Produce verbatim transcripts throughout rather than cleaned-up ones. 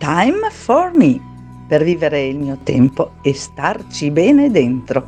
Time for me, per vivere il mio tempo e starci bene dentro.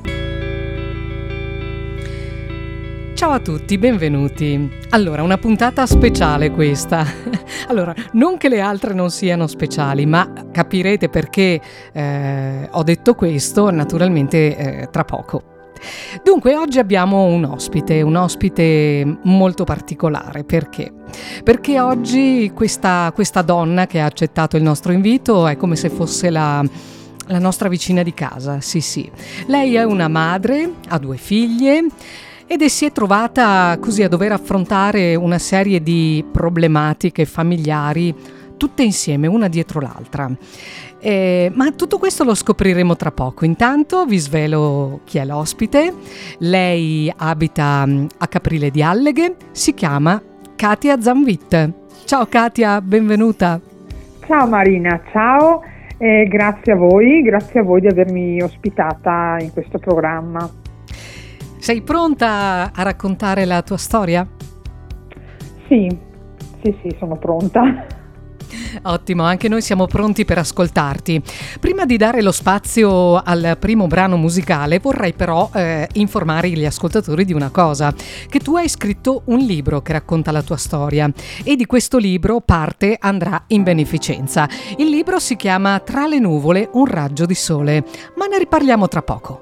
Ciao a tutti, benvenuti. Allora, una puntata speciale questa. Allora, non che le altre non siano speciali, ma capirete perché eh, ho detto questo naturalmente eh, tra poco. Dunque, oggi abbiamo un ospite, un ospite molto particolare. Perché? Perché oggi questa, questa donna che ha accettato il nostro invito è come se fosse la... la nostra vicina di casa, sì sì. Lei è una madre, ha due figlie ed si è trovata così a dover affrontare una serie di problematiche familiari tutte insieme, una dietro l'altra. Eh, ma tutto questo lo scopriremo tra poco. Intanto vi svelo chi è l'ospite. Lei abita a Caprile di Alleghe, si chiama Katia Zanvit. Ciao Katia, benvenuta. Ciao Marina, ciao. Eh, grazie a voi, grazie a voi di avermi ospitata in questo programma. Sei pronta a raccontare la tua storia? Sì, sì, sì, sono pronta. Ottimo, anche noi siamo pronti per ascoltarti. Prima di dare lo spazio al primo brano musicale, vorrei però eh, informare gli ascoltatori di una cosa, che tu hai scritto un libro che racconta la tua storia e di questo libro parte andrà in beneficenza. Il libro si chiama Tra le nuvole, un raggio di sole, ma ne riparliamo tra poco.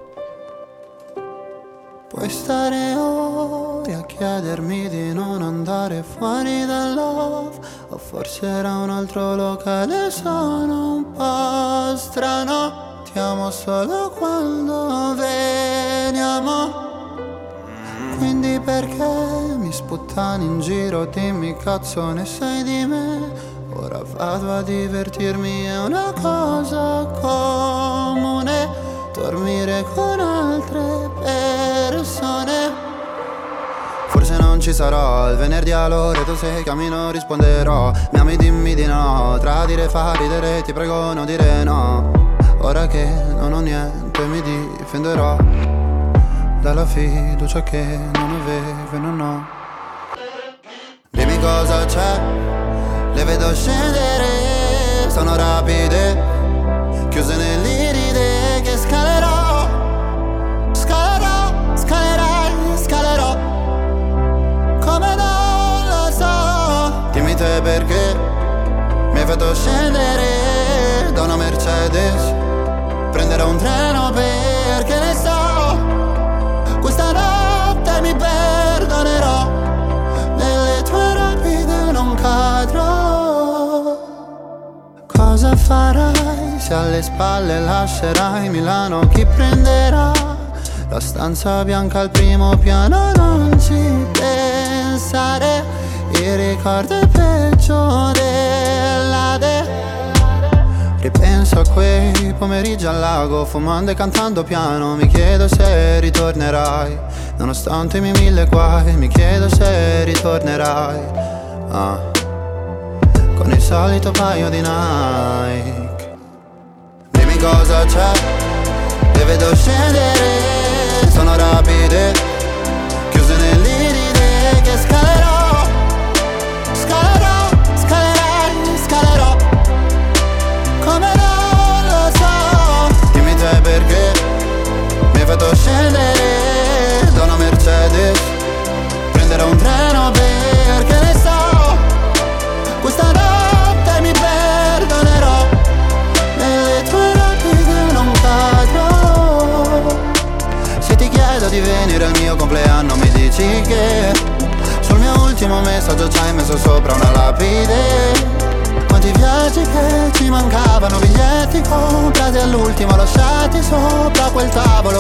Puoi stare ore a chiedermi di non andare fuori dal love, o forse era un altro locale, sono un po' strano. Ti amo solo quando veniamo, quindi perché mi sputtani in giro, dimmi cazzo ne sai di me. Ora vado a divertirmi, è una cosa comune dormire con altre persone. Forse non ci sarò il venerdì all'ora, tu se cammino risponderò. Mi ami dimmi di no, tradire fa ridere, ti prego non dire no. Ora che non ho niente mi difenderò dalla fiducia che non avevo e non ho. Dimmi cosa c'è, le vedo scendere, sono rapide, chiuse nell'iride che scalerò, scalerò, scalerai, scalerò, come non lo so. Dimmi te perché mi hai fatto scendere da una Mercedes, prenderò un treno perché ne so, questa notte mi perdonerò, nelle tue rapide non cadrò. Cosa farai se alle spalle lascerai Milano? Chi prenderà la stanza bianca al primo piano? Non ci pensare, il ricordo è peggio dell'Ade. Ripenso a quei pomeriggi al lago, fumando e cantando piano. Mi chiedo se ritornerai, nonostante i miei mille guai. Mi chiedo se ritornerai, ah, con il solito paio di Nike. Dimmi cosa c'è, le vedo scendere, sono rapide, chiuse nell'iride che scalerò, scalerò, scalerai, scalerò, come non lo so. Dimmi te perché mi hai fatto scendere da una Mercedes, prenderò un treno perché ne so, questa notte mi perdonerò, nelle tue rapide non cadrò. Se ti chiedo di venire al mio compleanno mi dici che sul mio ultimo messaggio ci hai messo sopra una lapide. Quanti viaggi che ci mancavano, biglietti comprati all'ultimo lasciati sopra quel tavolo.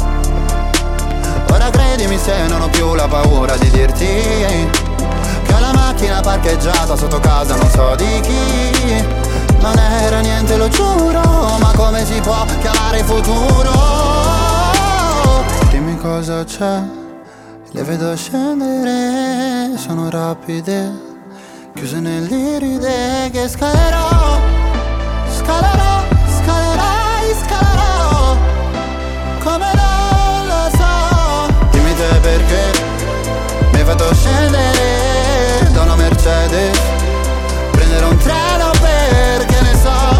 Ora credimi se non ho più la paura di dirti che ho la macchina parcheggiata sotto casa non so di chi. Non era niente lo giuro, ma come si può chiamare futuro? Dimmi cosa c'è, le vedo scendere, sono rapide, chiuse nell'iride che scalerò, scalerò, scalerai, scalerò, come non lo so. Dimmi te perché mi hai fatto scendere da una Mercedes, prenderò un treno perché ne so,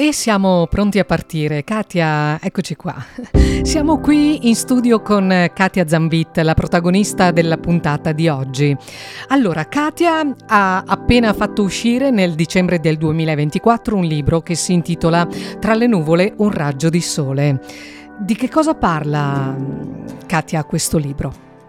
E siamo pronti a partire. Katia, eccoci qua. Siamo qui in studio con Katia Zambit, la protagonista della puntata di oggi. Allora, Katia ha appena fatto uscire nel dicembre del duemilaventiquattro un libro che si intitola Tra le nuvole un raggio di sole. Di che cosa parla, Katia, questo libro?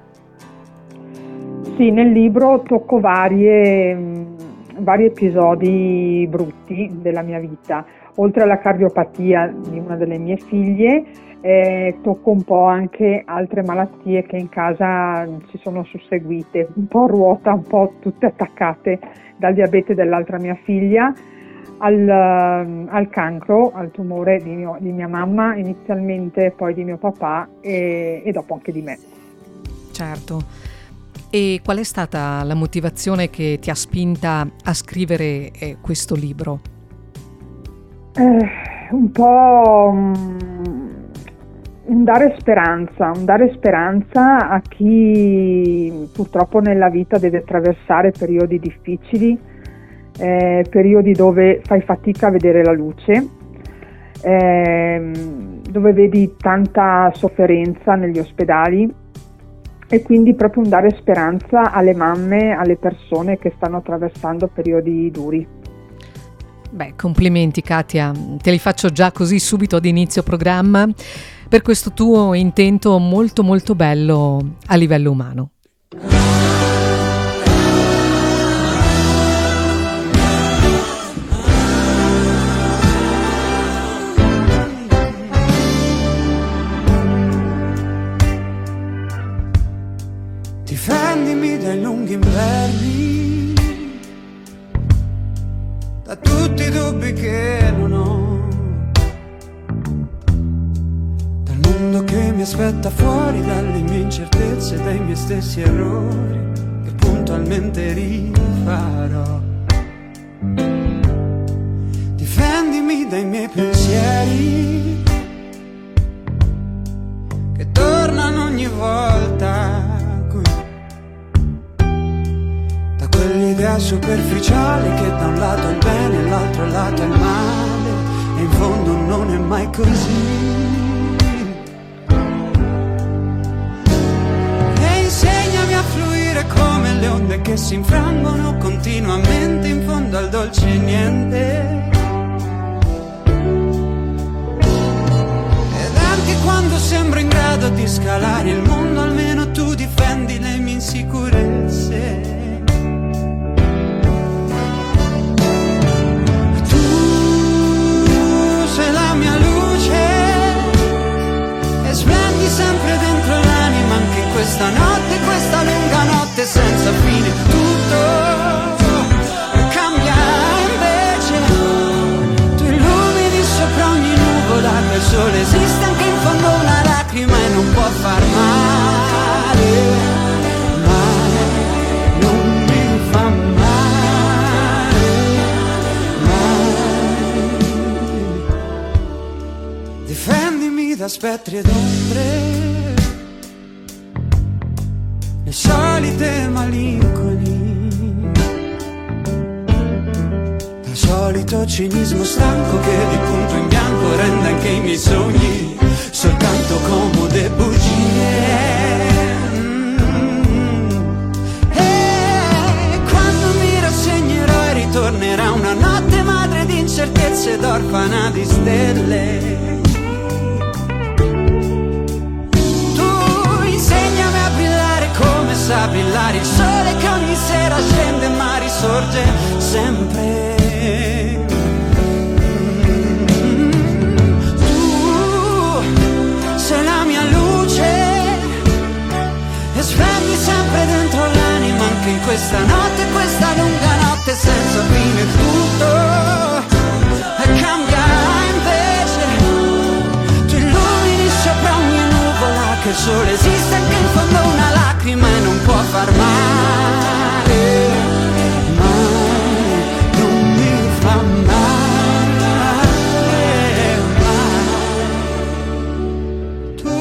Sì, nel libro tocco varie, vari episodi brutti della mia vita. Oltre alla cardiopatia di una delle mie figlie, eh, tocco un po' anche altre malattie che in casa si sono susseguite, un po' a ruota, un po' tutte attaccate, dal diabete dell'altra mia figlia al, al cancro, al tumore di, mio, di mia mamma inizialmente, poi di mio papà e, e dopo anche di me. Certo. E qual è stata la motivazione che ti ha spinta a scrivere eh, questo libro? Eh, un po' um, un dare speranza, un dare speranza a chi purtroppo nella vita deve attraversare periodi difficili, eh, periodi dove fai fatica a vedere la luce, eh, dove vedi tanta sofferenza negli ospedali, e quindi proprio un dare speranza alle mamme, alle persone che stanno attraversando periodi duri. Beh, complimenti Katia, te li faccio già così subito ad inizio programma per questo tuo intento molto molto bello a livello umano. Difendimi dai lunghi inverni, da tutti i dubbi che non ho, dal mondo che mi aspetta fuori, dalle mie incertezze, dai miei stessi errori che puntualmente rifarò. Difendimi dai miei pensieri che tornano ogni volta, quell'idea superficiale che da un lato è il bene e l'altro lato è il male, e in fondo non è mai così. E insegnami a fluire come le onde che si infrangono continuamente in fondo al dolce niente. Ed anche quando sembro in grado di scalare il mondo, almeno tu difendi le mie insicurezze. Sempre dentro l'anima, anche in questa notte, questa lunga notte senza fine. Tutto cambia invece, tu illumini sopra ogni nuvola, che il sole esiste anche in fondo una lacrima e non può far male, male, non mi fa male, male. Difendimi da spettri ed ombre, le solite malinconie, dal solito cinismo stanco che di punto in bianco rende anche i miei sogni soltanto comode bugie. Mm. E quando mi rassegnerò e ritornerà una notte madre di incertezze ed orfana di stelle, sa brillare il sole che ogni sera scende ma risorge sempre. Mm, tu sei la mia luce e splendi sempre dentro l'anima, anche in questa notte, questa lunga notte senza fine. Tutto cambia invece, tu illumini sopra ogni nuvola, che il sole esiste anche in fondo una lacrima e non può far male, male, non mi fa male, male. Tu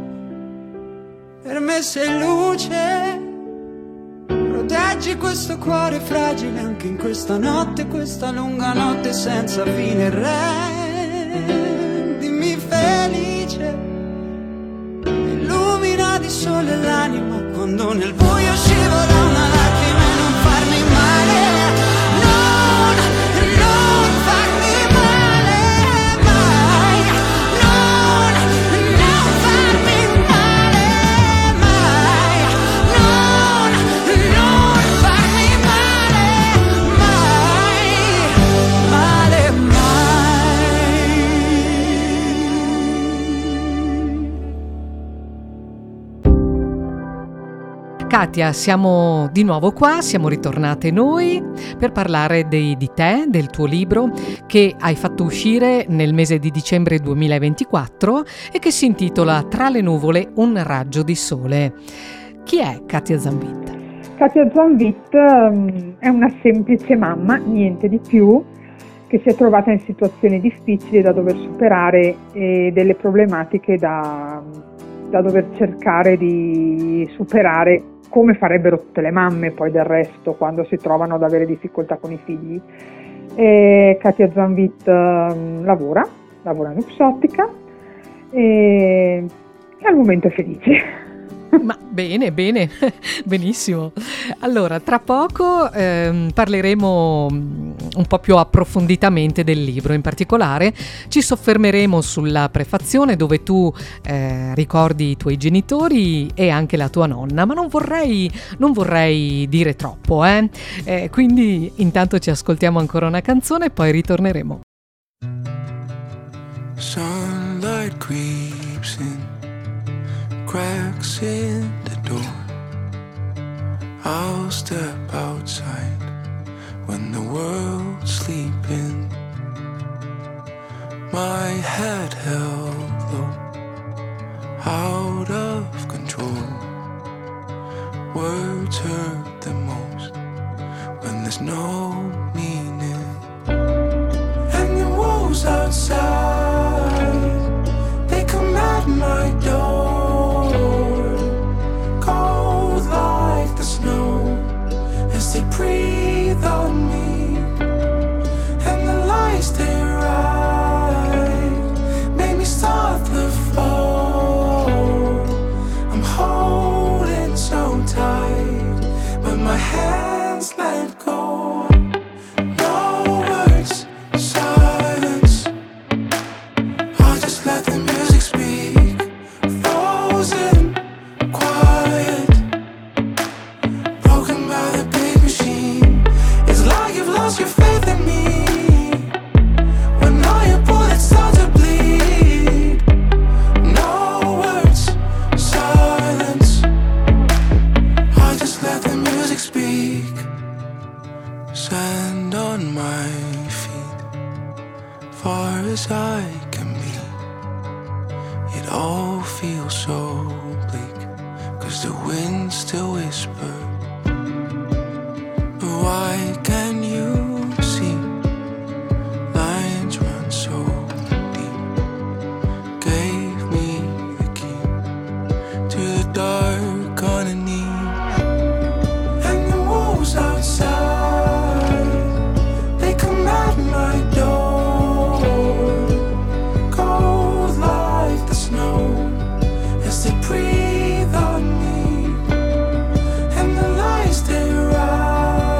per me sei luce, proteggi questo cuore fragile anche in questa notte, questa lunga notte senza fine. Re Dimmi felice, illumina di sole l'anima quando nel buio scivola una lacrima e non farmi male. Non, non farmi male mai. Non, non farmi male mai. Non, non farmi male mai. Male Katia, siamo di nuovo qua, siamo ritornate noi per parlare dei, di te, del tuo libro che hai fatto uscire nel mese di dicembre duemilaventiquattro e che si intitola Tra le nuvole un raggio di sole. Chi è Katia Zanvit? Katia Zanvit um, è una semplice mamma, niente di più, che si è trovata in situazioni difficili da dover superare e delle problematiche da, da dover cercare di superare, come farebbero tutte le mamme poi del resto quando si trovano ad avere difficoltà con i figli. E Katia Zanvit um, lavora, lavora in Upsottica e, e al momento è felice. Ma bene, bene, benissimo. Allora, tra poco ehm, parleremo un po' più approfonditamente del libro. In particolare ci soffermeremo sulla prefazione dove tu eh, ricordi i tuoi genitori e anche la tua nonna, ma non vorrei, non vorrei dire troppo, eh? Eh, quindi intanto ci ascoltiamo ancora una canzone e poi ritorneremo. Sunlight creeps in, cracks in the door. I'll step outside when the world's sleeping. My head held low, out of control. Words hurt the most when there's no meaning. And the wolves outside, they come at my door. They breathe on me, and the lights they ride make me start the fall. I'm holding so tight, but my hands let go. No words, silence. I just let the music speak. Frozen, quiet. Your faith in me when all your bullets start to bleed. No words, silence. I just let the music speak. Sand on my feet, far as I can be. It all feels so bleak, 'cause the wind still whispers. But why can you see lines run so deep? Gave me the key to the dark underneath. And the wolves outside, they come at my door, cold like the snow as they breathe on me. And the lights they rise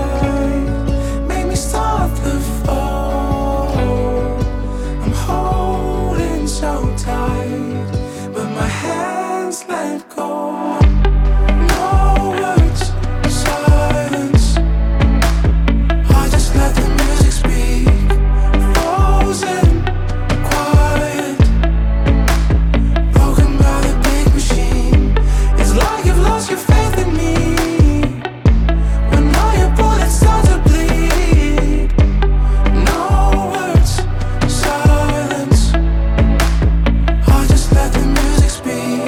let go. No words, silence. I just let the music speak. Frozen, quiet. Broken by the big machine. It's like you've lost your faith in me when all your bullets start to bleed. No words, silence. I just let the music speak.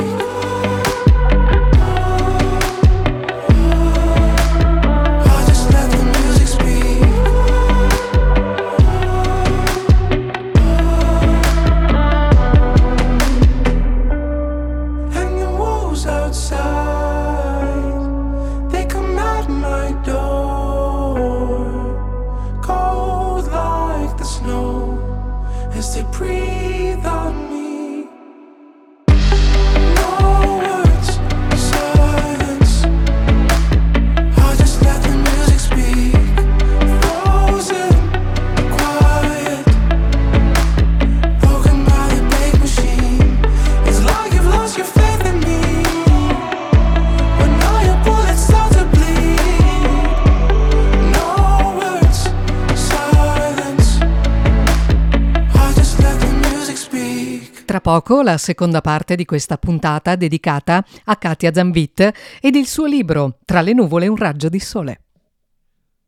As they breathe Tra poco la seconda parte di questa puntata dedicata a Katia Zambit ed il suo libro Tra le nuvole un raggio di sole.